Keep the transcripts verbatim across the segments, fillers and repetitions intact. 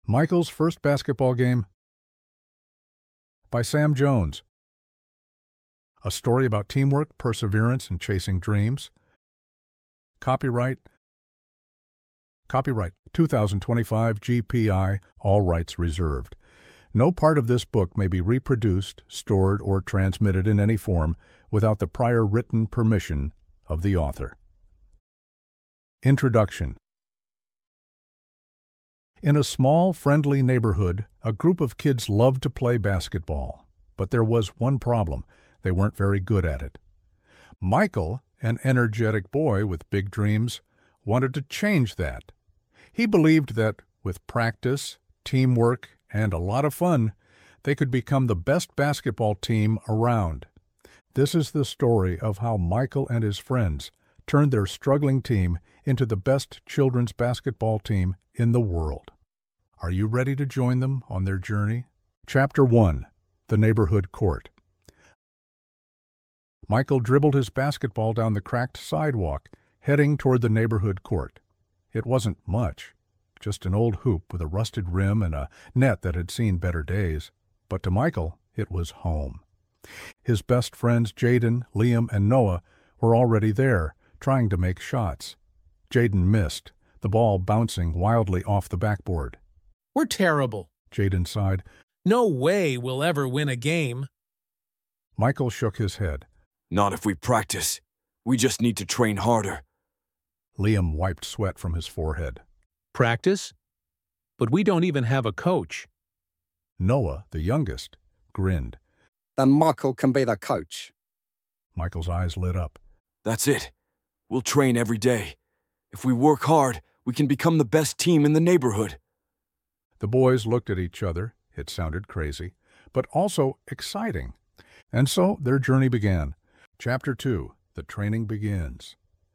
Michael's First Basketball Game by Sam Jones. A story about teamwork, perseverance, and chasing dreams. Copyright Copyright two thousand twenty-five G P I, all rights reserved. No part of this book may be reproduced, stored, or transmitted in any form without the prior written permission of the author. Introduction. In a small, friendly neighborhood, a group of kids loved to play basketball. But there was one problem. They weren't very good at it. Michael, an energetic boy with big dreams, wanted to change that. He believed that with practice, teamwork, and a lot of fun, they could become the best basketball team around. This is the story of how Michael and his friends turned their struggling team into the best children's basketball team in the world. Are you ready to join them on their journey? Chapter one. The Neighborhood Court. Michael dribbled his basketball down the cracked sidewalk, heading toward the neighborhood court. It wasn't much, just an old hoop with a rusted rim and a net that had seen better days. But to Michael, it was home. His best friends Jaden, Liam, and Noah were already there, trying to make shots. Jaden missed, the ball bouncing wildly off the backboard. We're terrible, Jaden sighed. No way we'll ever win a game. Michael shook his head. Not if we practice. We just need to train harder. Liam wiped sweat from his forehead. Practice? But we don't even have a coach. Noah, the youngest, grinned. Then Michael can be the coach. Michael's eyes lit up. That's it. We'll train every day. If we work hard, we can become the best team in the neighborhood. The boys looked at each other. It sounded crazy, but also exciting. And so their journey began. Chapter two. The Training Begins.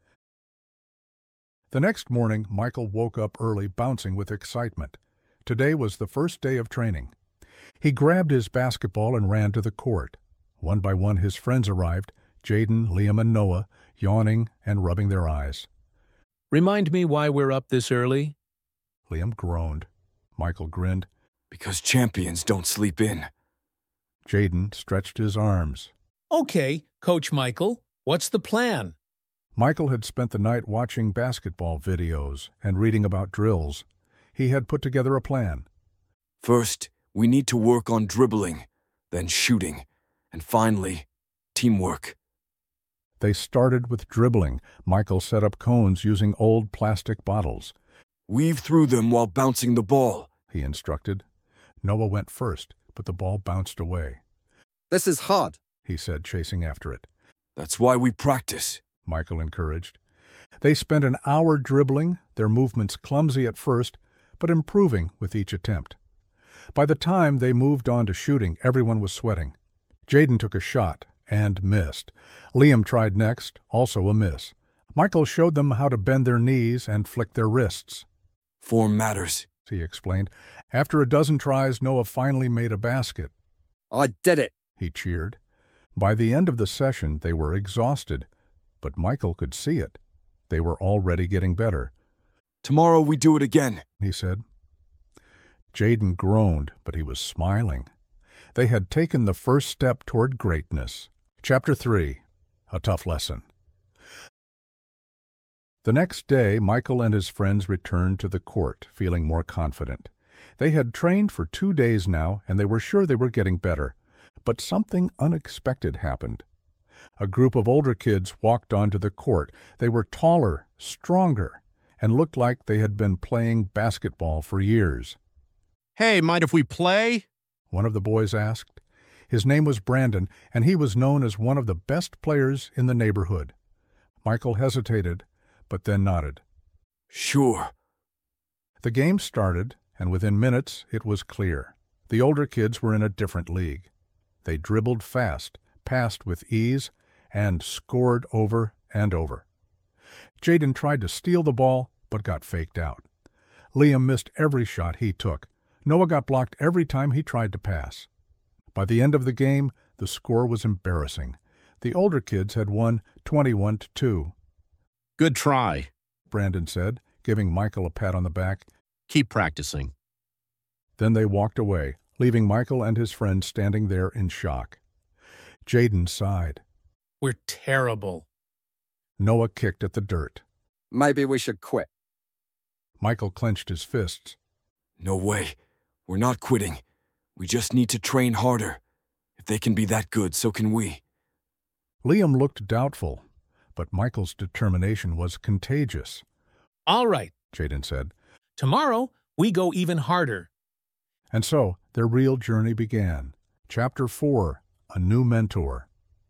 The next morning, Michael woke up early, bouncing with excitement. Today was the first day of training. He grabbed his basketball and ran to the court. One by one his friends arrived, Jaden, Liam, and Noah, yawning and rubbing their eyes. Remind me why we're up this early? Liam groaned. Michael grinned. Because champions don't sleep in. Jaden stretched his arms. Okay, Coach Michael, what's the plan? Michael had spent the night watching basketball videos and reading about drills. He had put together a plan. First, we need to work on dribbling, then shooting, and finally, teamwork. They started with dribbling. Michael set up cones using old plastic bottles. Weave through them while bouncing the ball, he instructed. Noah went first, but the ball bounced away. This is hard, he said, chasing after it. That's why we practice, Michael encouraged. They spent an hour dribbling, their movements clumsy at first, but improving with each attempt. By the time they moved on to shooting, everyone was sweating. Jaden took a shot and missed. Liam tried next, also a miss. Michael showed them how to bend their knees and flick their wrists. Form matters, he explained. After a dozen tries, Noah finally made a basket. I did it, he cheered. By the end of the session, they were exhausted, but Michael could see it. They were already getting better. Tomorrow we do it again, he said. Jaden groaned, but he was smiling. They had taken the first step toward greatness. Chapter three. A Tough Lesson. The next day, Michael and his friends returned to the court, feeling more confident. They had trained for two days now, and they were sure they were getting better. But something unexpected happened. A group of older kids walked onto the court. They were taller, stronger, and looked like they had been playing basketball for years. Hey, mind if we play? One of the boys asked. His name was Brandon, and he was known as one of the best players in the neighborhood. Michael hesitated, but then nodded. Sure. The game started, and within minutes it was clear. The older kids were in a different league. They dribbled fast, passed with ease, and scored over and over. Jaden tried to steal the ball, but got faked out. Liam missed every shot he took. Noah got blocked every time he tried to pass. By the end of the game, the score was embarrassing. The older kids had won twenty-one to two. Good try, Brandon said, giving Michael a pat on the back. Keep practicing. Then they walked away, leaving Michael and his friend standing there in shock. Jaden sighed. We're terrible. Noah kicked at the dirt. Maybe we should quit. Michael clenched his fists. No way. We're not quitting. We just need to train harder. If they can be that good, so can we. Liam looked doubtful, but Michael's determination was contagious. All right, Jaden said. tomorrow we go even harder. And so their real journey began. Chapter four, A New Mentor.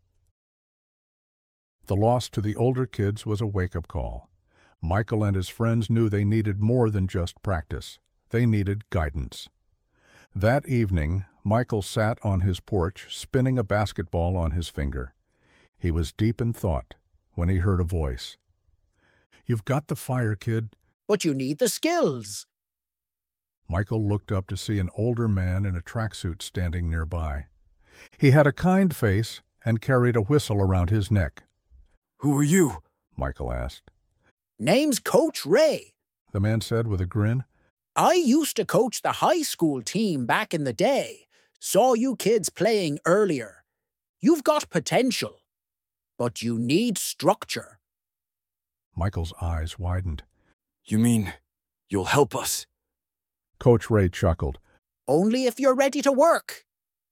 The loss to the older kids was a wake-up call. Michael and his friends knew they needed more than just practice. They needed guidance. That evening, Michael sat on his porch, spinning a basketball on his finger. He was deep in thought when he heard a voice. "You've got the fire, kid." But you need the skills. Michael looked up to see an older man in a tracksuit standing nearby. He had a kind face and carried a whistle around his neck. Who are you? Michael asked. Name's Coach Ray. The man said with a grin. I used to coach the high school team back in the day. Saw you kids playing earlier. You've got potential, but you need structure. Michael's eyes widened. You mean you'll help us? Coach Ray chuckled. Only if you're ready to work.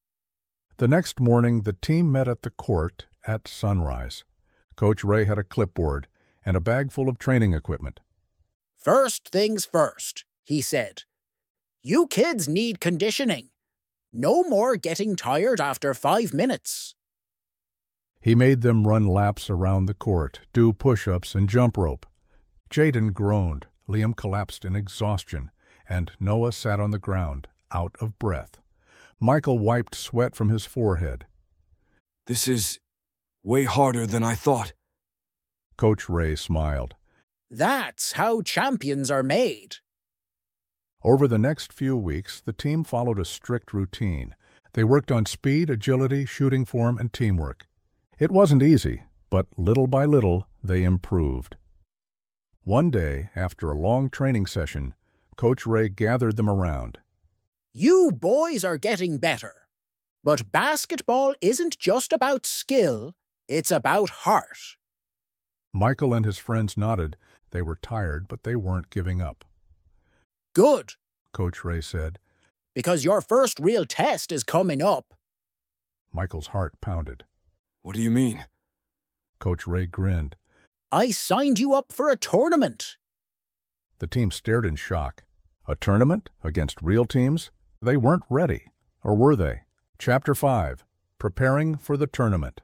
The next morning, the team met at the court at sunrise. Coach Ray had a clipboard and a bag full of training equipment. First things first, he said. You kids need conditioning. No more getting tired after five minutes. He made them run laps around the court, do push-ups and jump rope. Jaden groaned, Liam collapsed in exhaustion, and Noah sat on the ground, out of breath. Michael wiped sweat from his forehead. This is way harder than I thought. Coach Ray smiled. That's how champions are made. Over the next few weeks, the team followed a strict routine. They worked on speed, agility, shooting form, and teamwork. It wasn't easy, but little by little, they improved. One day, after a long training session, Coach Ray gathered them around. You boys are getting better. But basketball isn't just about skill, it's about heart. Michael and his friends nodded. They were tired, but they weren't giving up. Good, Coach Ray said. because your first real test is coming up. Michael's heart pounded. What do you mean? Coach Ray grinned. I signed you up for a tournament. The team stared in shock. A tournament against real teams? They weren't ready, or were they? Chapter five, Preparing for the Tournament.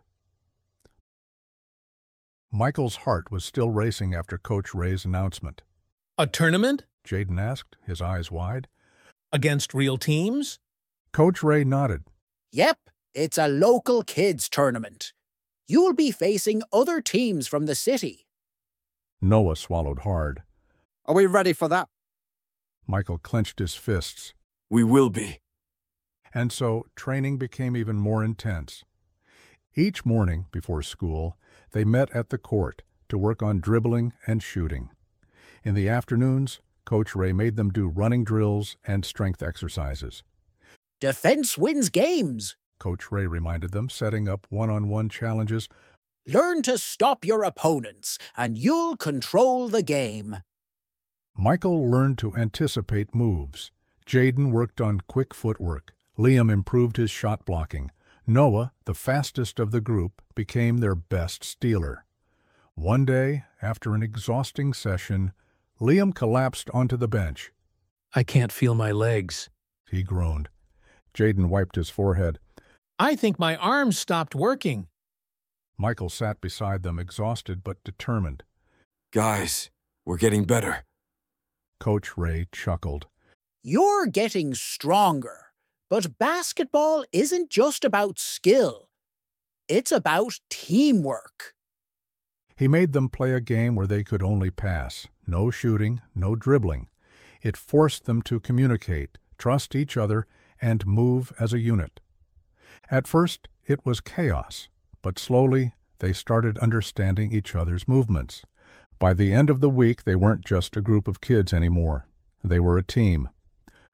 Michael's heart was still racing after Coach Ray's announcement. A tournament? Jaden asked, his eyes wide. Against real teams? Coach Ray nodded. Yep, it's a local kids tournament. You'll be facing other teams from the city. Noah swallowed hard. Are we ready for that? Michael clenched his fists. We will be. And so training became even more intense. Each morning before school, they met at the court to work on dribbling and shooting. In the afternoons, Coach Ray made them do running drills and strength exercises. Defense wins games. Coach Ray reminded them, setting up one-on-one challenges. Learn to stop your opponents, and you'll control the game. Michael learned to anticipate moves. Jaden worked on quick footwork. Liam improved his shot blocking. Noah, the fastest of the group, became their best stealer. One day, after an exhausting session, Liam collapsed onto the bench. I can't feel my legs. He groaned. Jaden wiped his forehead. I think my arms stopped working. Michael sat beside them, exhausted but determined. Guys, we're getting better. Coach Ray chuckled. You're getting stronger, but basketball isn't just about skill. It's about teamwork. He made them play a game where they could only pass. No shooting, no dribbling. It forced them to communicate, trust each other, and move as a unit. At first, it was chaos, but slowly they started understanding each other's movements. By the end of the week, they weren't just a group of kids anymore. They were a team.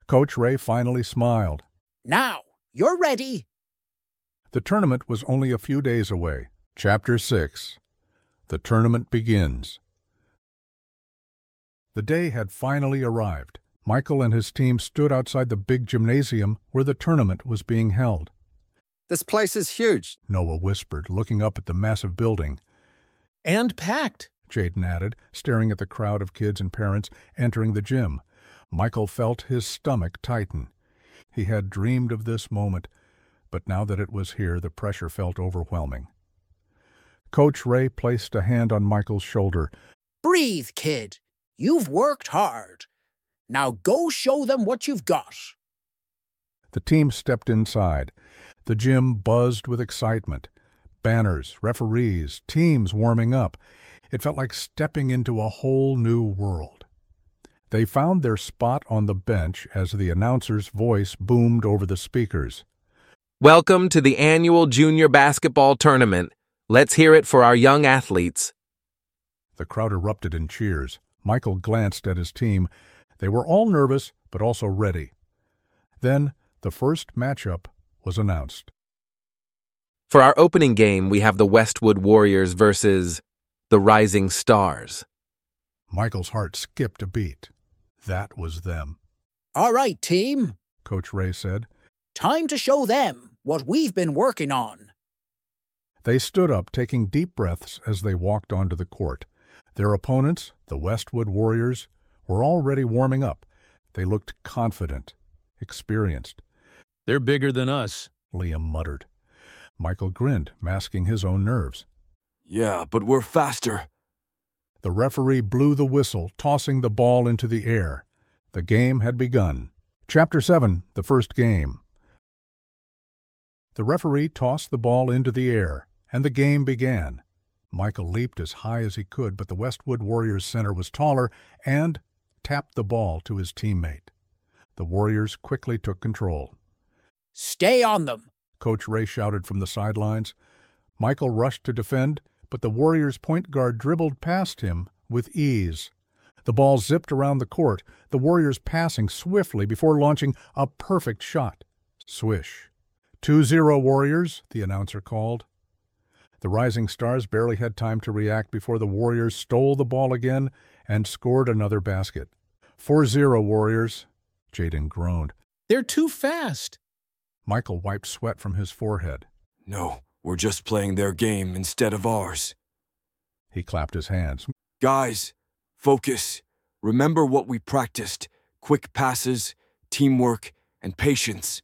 Coach Ray finally smiled. Now, you're ready. The tournament was only a few days away. Chapter six. The tournament begins. The day had finally arrived. Michael and his team stood outside the big gymnasium where the tournament was being held. This place is huge, Noah whispered, looking up at the massive building. And packed. Jaden added, staring at the crowd of kids and parents entering the gym. Michael felt his stomach tighten. He had dreamed of this moment, but now that it was here, the pressure felt overwhelming. Coach Ray placed a hand on Michael's shoulder. Breathe, kid. You've worked hard. Now go show them what you've got. The team stepped inside. The gym buzzed with excitement. Banners, referees, teams warming up. It felt like stepping into a whole new world. They found their spot on the bench as the announcer's voice boomed over the speakers. Welcome to the annual junior basketball tournament. Let's hear it for our young athletes. The crowd erupted in cheers. Michael glanced at his team. They were all nervous, but also ready. Then the first matchup was announced. For our opening game, we have the Westwood Warriors versus the Rising Stars. Michael's heart skipped a beat. That was them. All right, team. Coach Ray said. Time to show them what we've been working on. They stood up, taking deep breaths as they walked onto the court. Their opponents, the Westwood Warriors, were already warming up. They looked confident, experienced. They're bigger than us, Liam muttered. Michael grinned, masking his own nerves. Yeah, but we're faster. The referee blew the whistle, tossing the ball into the air. The game had begun. Chapter seven, the first game. The referee tossed the ball into the air, and the game began. Michael leaped as high as he could, but the Westwood Warriors center was taller and tapped the ball to his teammate. The Warriors quickly took control. Stay on them. Coach Ray shouted from the sidelines. Michael rushed to defend, but the Warriors' point guard dribbled past him with ease. The ball zipped around the court, the Warriors passing swiftly before launching a perfect shot. Swish. two zero Warriors, the announcer called. The Rising Stars barely had time to react before the Warriors stole the ball again and scored another basket. four zero Warriors, Jaden groaned. They're too fast. Michael wiped sweat from his forehead. No, we're just playing their game instead of ours. He clapped his hands. Guys, focus. Remember what we practiced. Quick passes, teamwork, and patience.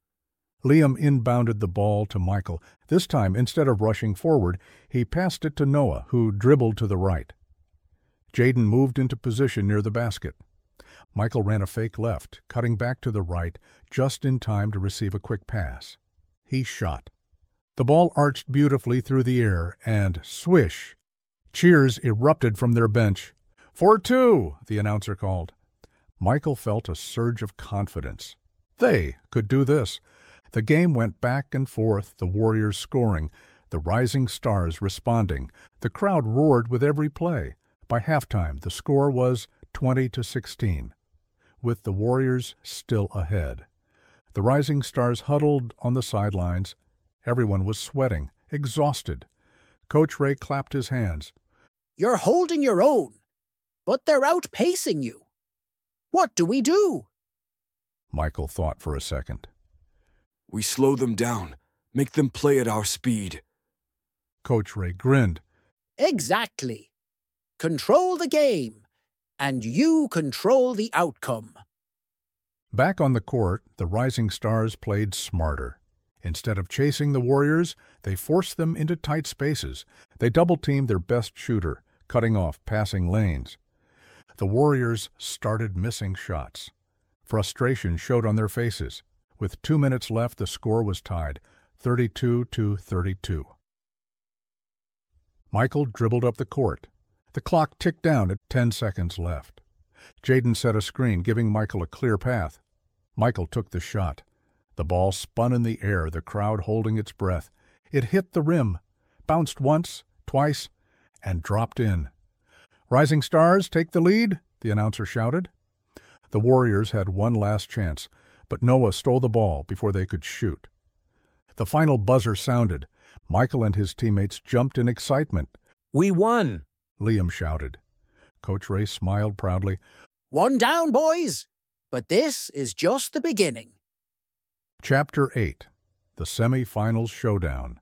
Liam inbounded the ball to Michael. This time, instead of rushing forward, he passed it to Noah, who dribbled to the right. Jaden moved into position near the basket. Michael ran a fake left, cutting back to the right, just in time to receive a quick pass. He shot. The ball arched beautifully through the air, and swish! Cheers erupted from their bench. four two, the announcer called. Michael felt a surge of confidence. They could do this. The game went back and forth, the Warriors scoring, the Rising Stars responding. The crowd roared with every play. By halftime, the score was twenty to sixteen, with the Warriors still ahead. The Rising Stars huddled on the sidelines. Everyone was sweating, exhausted. Coach Ray clapped his hands. You're holding your own, but they're outpacing you. What do we do? Michael thought for a second. We slow them down, make them play at our speed. Coach Ray grinned. Exactly. Control the game, and you control the outcome. Back on the court, the Rising Stars played smarter. Instead of chasing the Warriors, they forced them into tight spaces. They double-teamed their best shooter, cutting off passing lanes. The Warriors started missing shots. Frustration showed on their faces. With two minutes left, the score was tied, thirty-two to thirty-two. Michael dribbled up the court. The clock ticked down at ten seconds left. Jaden set a screen, giving Michael a clear path. Michael took the shot. The ball spun in the air, the crowd holding its breath. It hit the rim, bounced once, twice, and dropped in. Rising Stars take the lead, the announcer shouted. The Warriors had one last chance, but Noah stole the ball before they could shoot. The final buzzer sounded. Michael and his teammates jumped in excitement. We won! Liam shouted. Coach Ray smiled proudly. One down, boys! But this is just the beginning. Chapter eight. The Semi-Finals Showdown.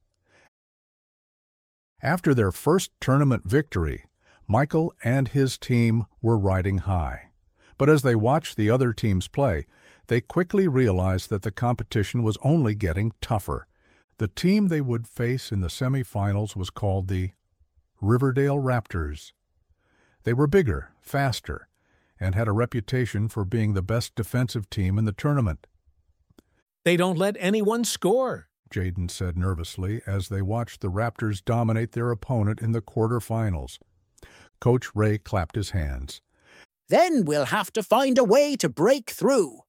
After their first tournament victory, Michael and his team were riding high. But as they watched the other teams play, they quickly realized that the competition was only getting tougher. The team they would face in the semifinals was called the Riverdale Raptors. They were bigger, faster, and had a reputation for being the best defensive team in the tournament. They don't let anyone score, Jaden said nervously as they watched the Raptors dominate their opponent in the quarterfinals. Coach Ray clapped his hands. Then we'll have to find a way to break through.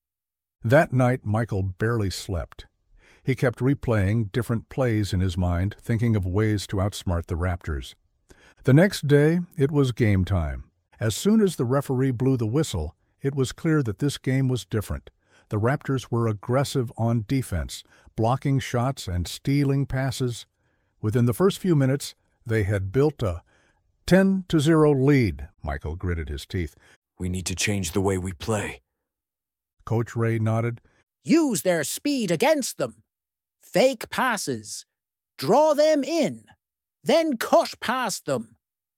That night, Michael barely slept. He kept replaying different plays in his mind, thinking of ways to outsmart the Raptors. The next day, it was game time. As soon as the referee blew the whistle, it was clear that this game was different. The Raptors were aggressive on defense, blocking shots and stealing passes. Within the first few minutes, they had built a ten to zero lead. Michael gritted his teeth. We need to change the way we play. Coach Ray nodded. Use their speed against them. Fake passes. Draw them in. Then cut past them.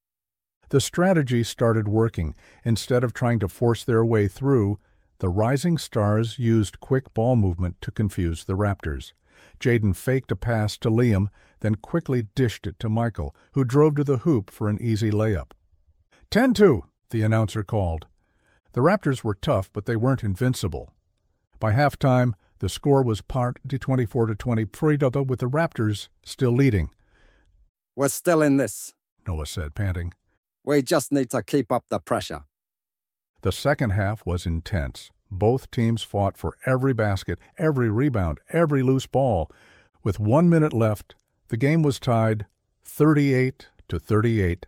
The strategy started working. Instead of trying to force their way through, the Rising Stars used quick ball movement to confuse the Raptors. Jaden faked a pass to Liam, then quickly dished it to Michael, who drove to the hoop for an easy layup. ten two, the announcer called. The Raptors were tough, but they weren't invincible. By halftime, the score was partly twenty-four to twenty-three, with the Raptors still leading. We're still in this. Noah said, panting. We just need to keep up the pressure. The second half was intense. Both teams fought for every basket, every rebound, every loose ball. With one minute left, the game was tied thirty-eight to thirty-eight.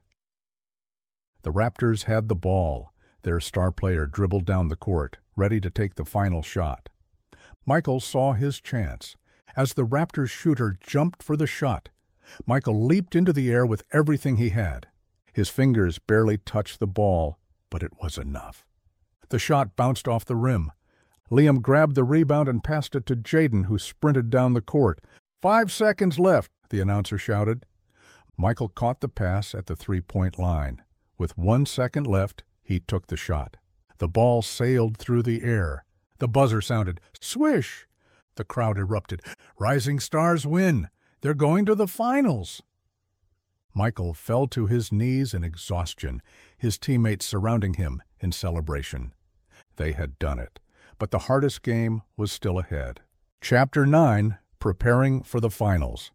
The Raptors had the ball. Their star player dribbled down the court, ready to take the final shot. Michael saw his chance. As the Raptors shooter jumped for the shot, Michael leaped into the air with everything he had. His fingers barely touched the ball, but it was enough. The shot bounced off the rim. Liam grabbed the rebound and passed it to Jaden, who sprinted down the court. Five seconds left, the announcer shouted. Michael caught the pass at the three-point line. With one second left, he took the shot. The ball sailed through the air. The buzzer sounded. Swish! The crowd erupted. Rising Stars win. They're going to the finals. Michael fell to his knees in exhaustion, his teammates surrounding him in celebration. They had done it, but the hardest game was still ahead. Chapter nine, Preparing for the Finals.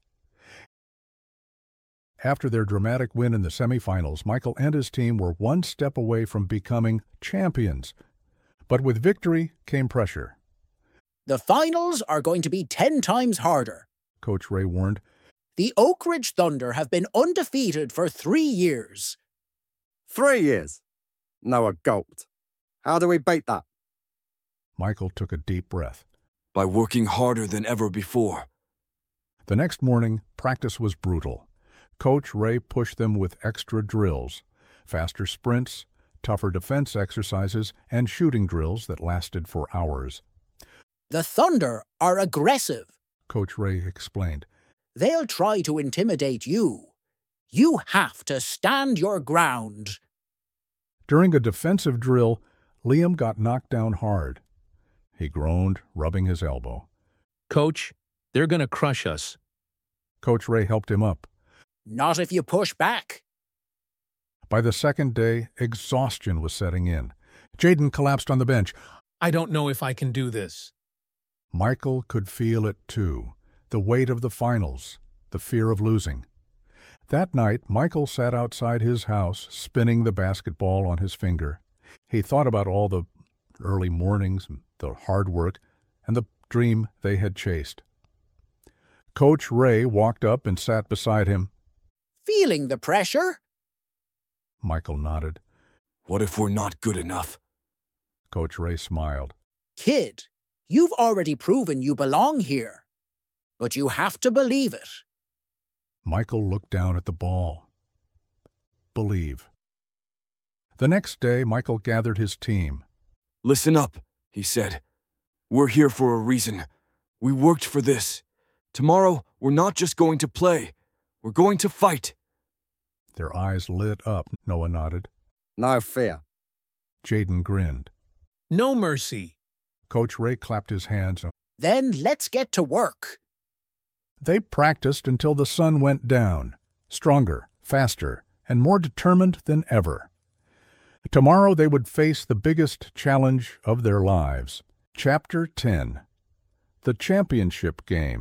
After their dramatic win in the semifinals, Michael and his team were one step away from becoming champions. But with victory came pressure. The finals are going to be ten times harder, Coach Ray warned. The Oak Ridge Thunder have been undefeated for three years. Three years? Noah gulped. How do we beat that? Michael took a deep breath. By working harder than ever before. The next morning, practice was brutal. Coach Ray pushed them with extra drills, faster sprints, tougher defense exercises, and shooting drills that lasted for hours. The Thunder are aggressive, Coach Ray explained. They'll try to intimidate you. You have to stand your ground. During a defensive drill, Liam got knocked down hard. He groaned, rubbing his elbow. Coach, they're going to crush us. Coach Ray helped him up. Not if you push back. By the second day, exhaustion was setting in. Jaden collapsed on the bench. I don't know if I can do this. Michael could feel it too. The weight of the finals, the fear of losing. That night, Michael sat outside his house, spinning the basketball on his finger. He thought about all the early mornings, the hard work, and the dream they had chased. Coach Ray walked up and sat beside him. Feeling the pressure? Michael nodded. What if we're not good enough? Coach Ray smiled. Kid, you've already proven you belong here. But you have to believe it. Michael looked down at the ball. Believe. The next day, Michael gathered his team. Listen up, he said. We're here for a reason. We worked for this. Tomorrow, we're not just going to play. We're going to fight. Their eyes lit up, Noah nodded. No fear. Jaden grinned. No mercy. Coach Ray clapped his hands. Then let's get to work. They practiced until the sun went down, stronger, faster, and more determined than ever. Tomorrow they would face the biggest challenge of their lives. Chapter ten. The Championship Game.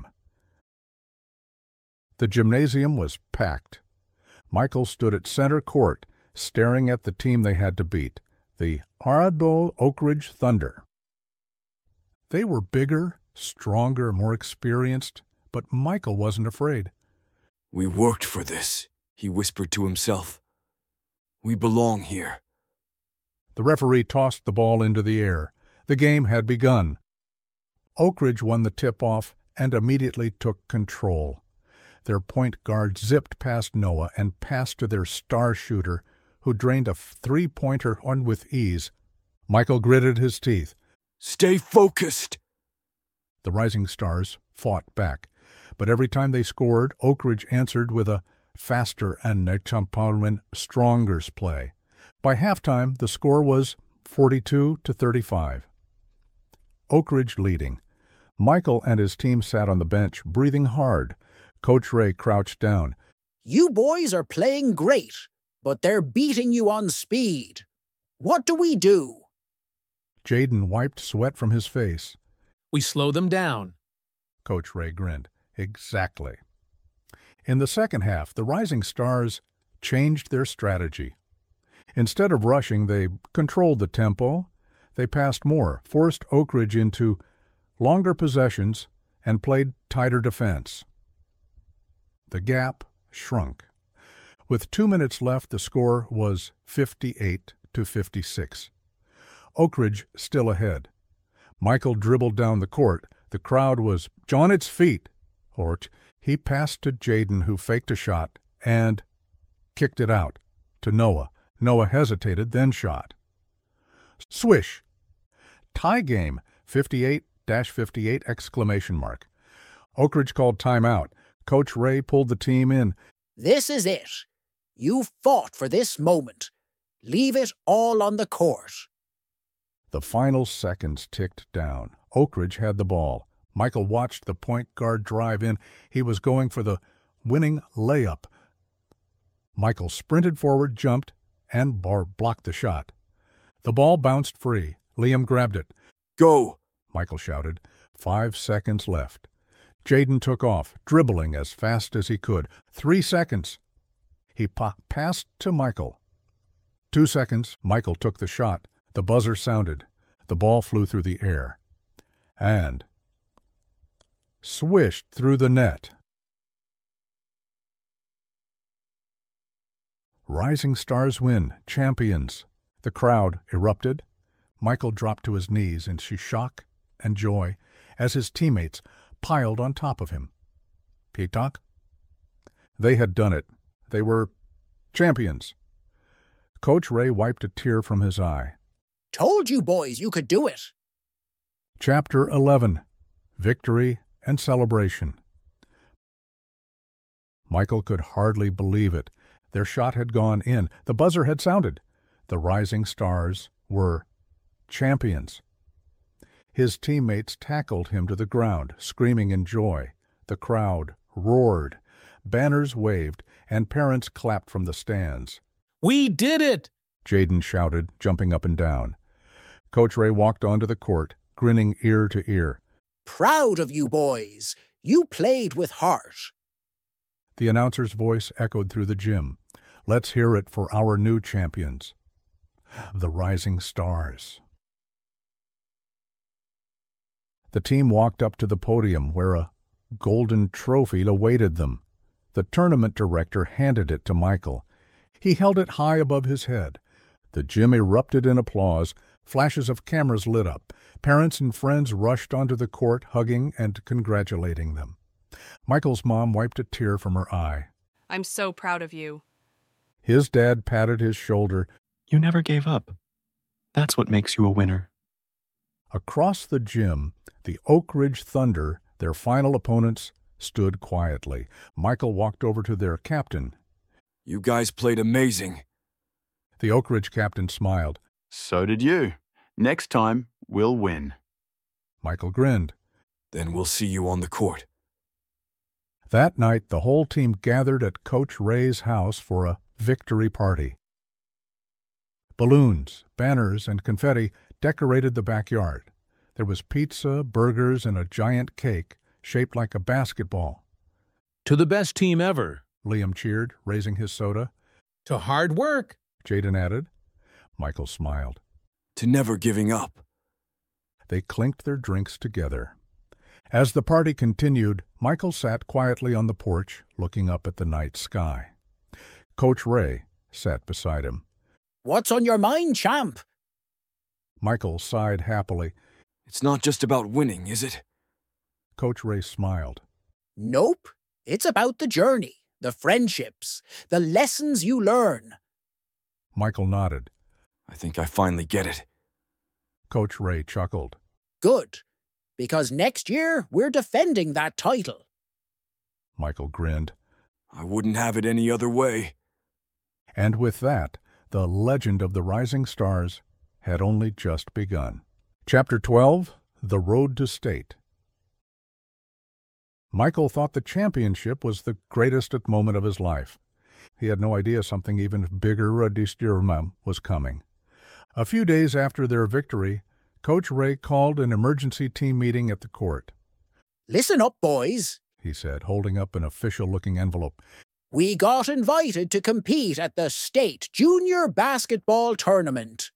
The gymnasium was packed. Michael stood at center court, staring at the team they had to beat, the Ardell Oak Ridge Thunder. They were bigger, stronger, more experienced, but Michael wasn't afraid. We worked for this, he whispered to himself. We belong here. The referee tossed the ball into the air. The game had begun. Oak Ridge won the tip-off and immediately took control. Their point guard zipped past Noah and passed to their star shooter, who drained a three-pointer on with ease. Michael gritted his teeth. Stay focused! The Rising Stars fought back, but every time they scored, Oak Ridge answered with a faster and Nechampalwin Stronger's play. By halftime, the score was forty-two to thirty-five. Oak Ridge leading. Michael and his team sat on the bench, breathing hard. Coach Ray crouched down. You boys are playing great, but they're beating you on speed. What do we do? Jaden wiped sweat from his face. We slow them down. Coach Ray grinned. Exactly. In the second half, the Rising Stars changed their strategy. Instead of rushing, they controlled the tempo. They passed more, forced Oak Ridge into longer possessions, and played tighter defense. The gap shrunk. With two minutes left, the score was fifty-eight to fifty-six. Oak Ridge still ahead. Michael dribbled down the court. The crowd was on its feet. Hort, he passed to Jaden, who faked a shot, and kicked it out to Noah. Noah hesitated, then shot. Swish! Tie game, fifty-eight to fifty-eight exclamation mark. Oak Ridge called timeout. Coach Ray pulled the team in. This is it. You fought for this moment. Leave it all on the court. The final seconds ticked down. Oak Ridge had the ball. Michael watched the point guard drive in. He was going for the winning layup. Michael sprinted forward, jumped, and Barr blocked the shot. The ball bounced free. Liam grabbed it. Go! Michael shouted. Five seconds left. Jaden took off, dribbling as fast as he could. Three seconds. He pa- passed to Michael. Two seconds. Michael took the shot. The buzzer sounded. The ball flew through the air. And swished through the net. Rising Stars win, champions. The crowd erupted. Michael dropped to his knees in shock and joy as his teammates piled on top of him. Pitak? They had done it. They were champions. Coach Ray wiped a tear from his eye. Told you boys you could do it. Chapter eleven. Victory and Celebration. Michael could hardly believe it. Their shot had gone in. The buzzer had sounded. The Rising Stars were champions. His teammates tackled him to the ground, screaming in joy. The crowd roared. Banners waved, and parents clapped from the stands. We did it! Jaden shouted, jumping up and down. Coach Ray walked onto the court, grinning ear to ear. Proud of you boys. You played with heart. The announcer's voice echoed through the gym. Let's hear it for our new champions, the Rising Stars. The team walked up to the podium where a golden trophy awaited them. The tournament director handed it to Michael. He held it high above his head. The gym erupted in applause. Flashes of cameras lit up. Parents and friends rushed onto the court, hugging and congratulating them. Michael's mom wiped a tear from her eye. I'm so proud of you. His dad patted his shoulder. You never gave up. That's what makes you a winner. Across the gym, the Oak Ridge Thunder, their final opponents, stood quietly. Michael walked over to their captain. You guys played amazing. The Oak Ridge captain smiled. So did you. Next time, we'll win. Michael grinned. Then we'll see you on the court. That night, the whole team gathered at Coach Ray's house for a victory party. Balloons, banners, and confetti decorated the backyard. There was pizza, burgers, and a giant cake shaped like a basketball. To the best team ever, Liam cheered, raising his soda. To hard work, Jaden added. Michael smiled. To never giving up. They clinked their drinks together. As the party continued, Michael sat quietly on the porch, looking up at the night sky. Coach Ray sat beside him. What's on your mind, champ? Michael sighed happily. It's not just about winning, is it? Coach Ray smiled. Nope. It's about the journey, the friendships, the lessons you learn. Michael nodded. I think I finally get it. Coach Ray chuckled. Good, because next year we're defending that title. Michael grinned. I wouldn't have it any other way. And with that, the legend of the Rising Stars had only just begun. Chapter twelve, The Road to State. Michael thought the championship was the greatest moment of his life. He had no idea something even bigger was coming. A few days after their victory, Coach Ray called an emergency team meeting at the court. Listen up, boys, he said, holding up an official-looking envelope. We got invited to compete at the state junior basketball tournament.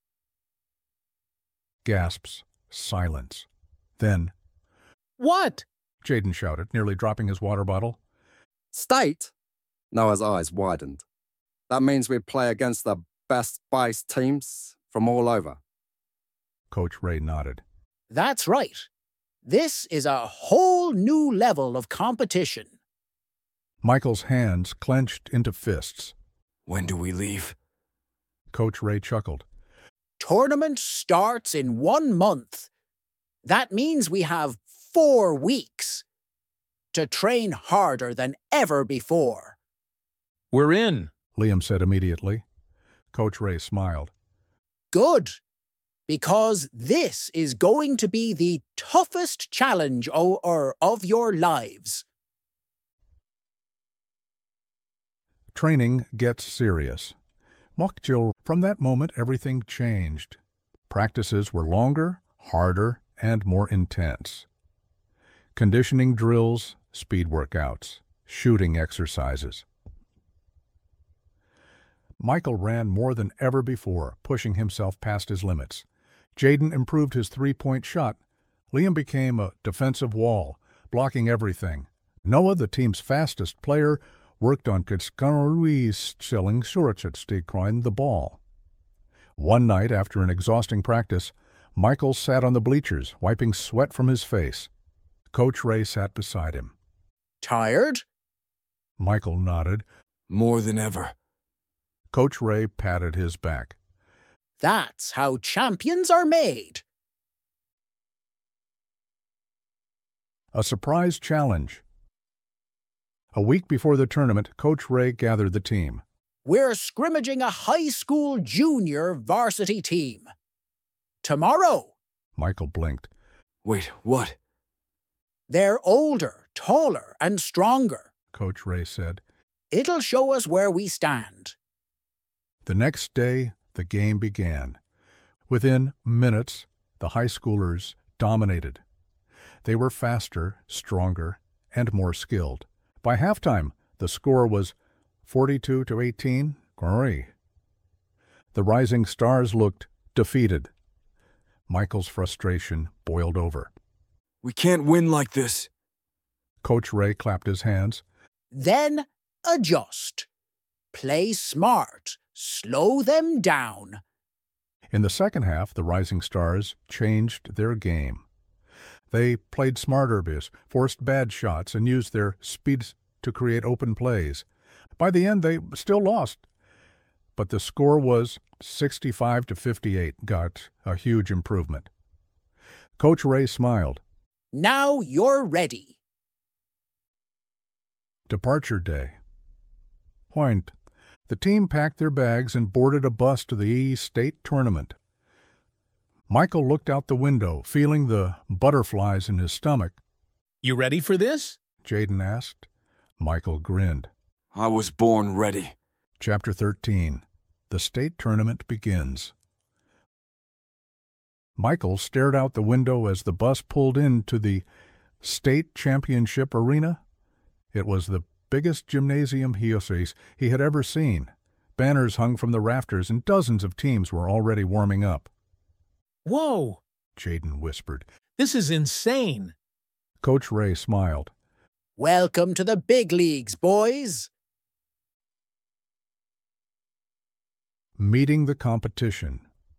Gasps. Silence. Then, What? Jaden shouted, nearly dropping his water bottle. State? Noah's eyes widened. That means we play against the best base teams from all over. Coach Ray nodded. That's right. This is a whole new level of competition. Michael's hands clenched into fists. When do we leave? Coach Ray chuckled. Tournament starts in one month. That means we have four weeks to train harder than ever before. We're in, Liam said immediately. Coach Ray smiled. Good, because this is going to be the toughest challenge o- or of your lives. Training gets serious. Mokjil, from that moment, everything changed. Practices were longer, harder, and more intense. Conditioning drills, speed workouts, shooting exercises. Michael ran more than ever before, pushing himself past his limits. Jaden improved his three-point shot. Liam became a defensive wall, blocking everything. Noah, the team's fastest player, worked on Kitskarui's selling Surachet the ball. One night, after an exhausting practice, Michael sat on the bleachers, wiping sweat from his face. Coach Ray sat beside him. Tired? Michael nodded. More than ever. Coach Ray patted his back. That's how champions are made. A surprise challenge. A week before the tournament, Coach Ray gathered the team. We're scrimmaging a high school junior varsity team. Tomorrow. Michael blinked. Wait, what? They're older, taller, and stronger. Coach Ray said. It'll show us where we stand. The next day, the game began. Within minutes, the high schoolers dominated. They were faster, stronger, and more skilled. By halftime, the score was forty-two to eighteen. Great. The Rising Stars looked defeated. Michael's frustration boiled over. We can't win like this. Coach Ray clapped his hands. Then adjust. Play smart. Slow them down. In the second half, the Rising Stars changed their game. They played smarter, forced bad shots, and used their speed to create open plays. By the end, they still lost, but the score was sixty-five to fifty-eight, got a huge improvement. Coach Ray smiled. Now you're ready. Departure day. Point. The team packed their bags and boarded a bus to the state tournament. Michael looked out the window, feeling the butterflies in his stomach. You ready for this? Jaden asked. Michael grinned. I was born ready. Chapter thirteen. The state tournament begins. Michael stared out the window as the bus pulled into the state championship arena. It was the biggest gymnasium he he had ever seen. Banners hung from the rafters and dozens of teams were already warming up. Whoa! Jaden whispered. This is insane. Coach Ray smiled. Welcome to the big leagues, boys. Meeting the competition.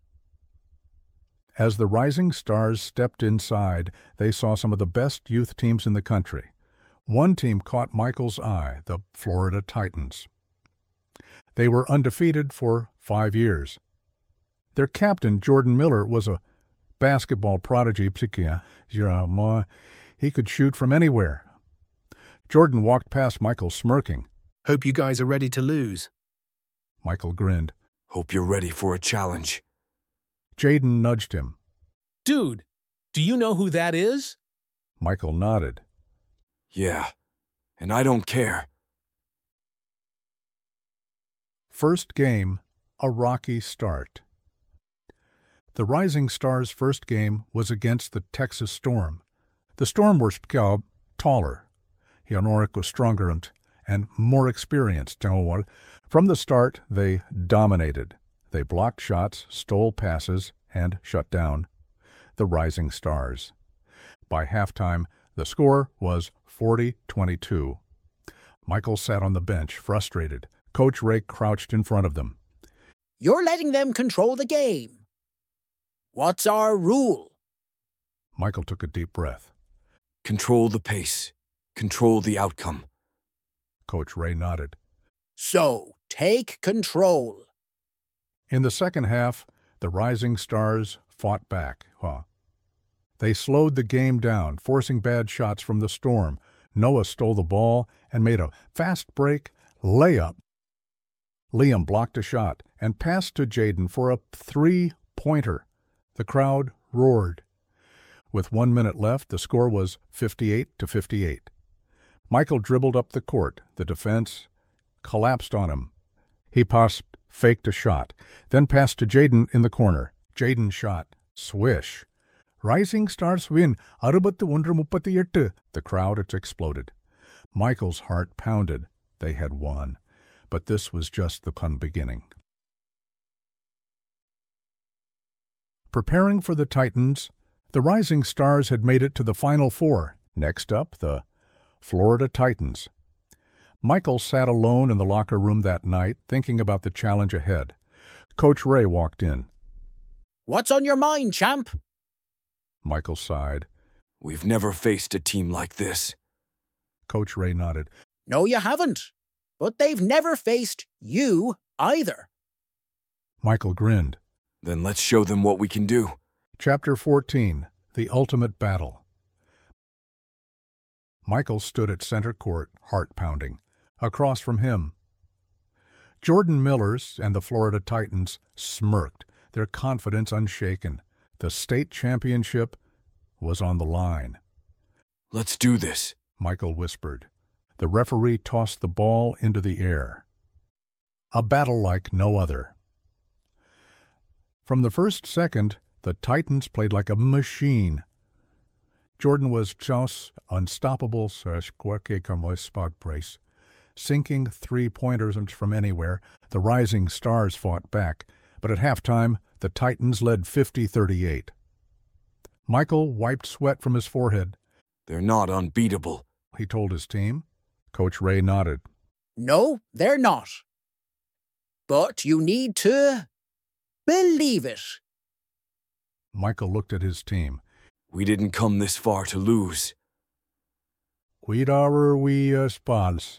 As the Rising Stars stepped inside, they saw some of the best youth teams in the country. One team caught Michael's eye, the Florida Titans. They were undefeated for five years. Their captain, Jordan Miller, was a basketball prodigy. He could shoot from anywhere. Jordan walked past Michael smirking. Hope you guys are ready to lose. Michael grinned. Hope you're ready for a challenge. Jaden nudged him. Dude, do you know who that is? Michael nodded. Yeah, and I don't care. First game, a rocky start. The Rising Stars' first game was against the Texas Storm. The Storm were taller. Honorik was stronger and, and more experienced. From the start, they dominated. They blocked shots, stole passes, and shut down the Rising Stars. By halftime, the score was forty twenty-two. Michael sat on the bench, frustrated. Coach Ray crouched in front of them. You're letting them control the game. What's our rule? Michael took a deep breath. Control the pace. Control the outcome. Coach Ray nodded. So, take control. In the second half, the Rising Stars fought back. Huh. They slowed the game down, forcing bad shots from the Storm. Noah stole the ball and made a fast break layup. Liam blocked a shot and passed to Jaden for a three-pointer. The crowd roared. With one minute left, the score was fifty-eight to fifty-eight. Michael dribbled up the court. The defense collapsed on him. He passed, faked a shot, then passed to Jaden in the corner. Jaden shot. Swish. Rising Stars win. The crowd had exploded. Michael's heart pounded. They had won. But this was just the fun beginning. Preparing for the Titans, the Rising Stars had made it to the Final Four. Next up, the Florida Titans. Michael sat alone in the locker room that night, thinking about the challenge ahead. Coach Ray walked in. What's on your mind, champ? Michael sighed. We've never faced a team like this. Coach Ray nodded. No, you haven't. But they've never faced you either. Michael grinned. Then let's show them what we can do. Chapter fourteen. The Ultimate Battle. Michael stood at center court, heart pounding. Across from him, Jordan Millers and the Florida Titans smirked, their confidence unshaken. The state championship was on the line. Let's do this, Michael whispered. The referee tossed the ball into the air. A battle like no other. From the first second, the Titans played like a machine. Jordan was just unstoppable, sinking three-pointers from anywhere. The Rising Stars fought back, but at halftime, the Titans led fifty thirty-eight. Michael wiped sweat from his forehead. They're not unbeatable, he told his team. Coach Ray nodded. No, they're not. But you need to believe it. Michael looked at his team. We didn't come this far to lose. Cuidar we uh, spans.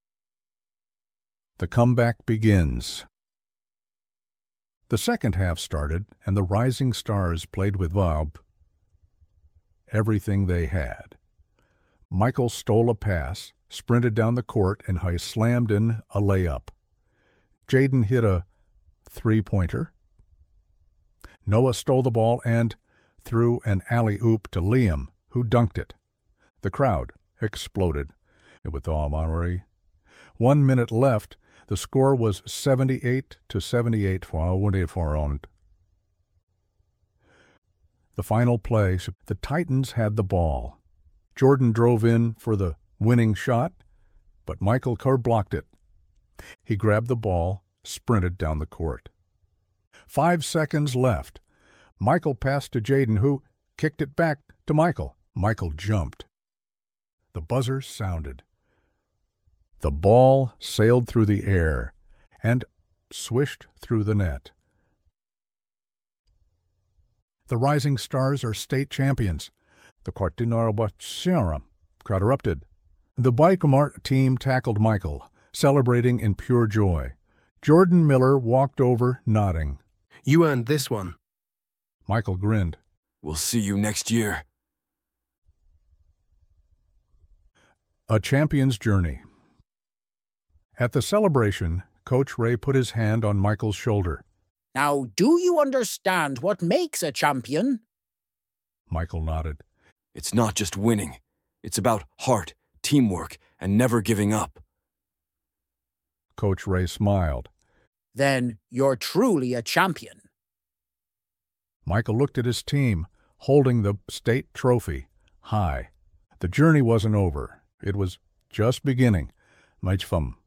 The comeback begins. The second half started, and the Rising Stars played with Valb everything they had. Michael stole a pass, sprinted down the court, and he slammed in a layup. Jaden hit a three-pointer. Noah stole the ball and threw an alley-oop to Liam, who dunked it. The crowd exploded with all Monterey. One minute left. The score was seventy-eight to seventy-eight for owned. The final play, the Titans had the ball. Jordan drove in for the winning shot, but Michael Kerr blocked it. He grabbed the ball, sprinted down the court. Five seconds left. Michael passed to Jaden, who kicked it back to Michael. Michael jumped. The buzzer sounded. The ball sailed through the air and swished through the net. The Rising Stars are state champions. The Cortinarabatsiaram crowd erupted. The Baikamart team tackled Michael, celebrating in pure joy. Jordan Miller walked over, nodding. You earned this one. Michael grinned. We'll see you next year. A champion's journey. At the celebration, Coach Ray put his hand on Michael's shoulder. Now, do you understand what makes a champion? Michael nodded. It's not just winning. It's about heart, teamwork, and never giving up. Coach Ray smiled. Then you're truly a champion. Michael looked at his team, holding the state trophy high. The journey wasn't over. It was just beginning. Much fun.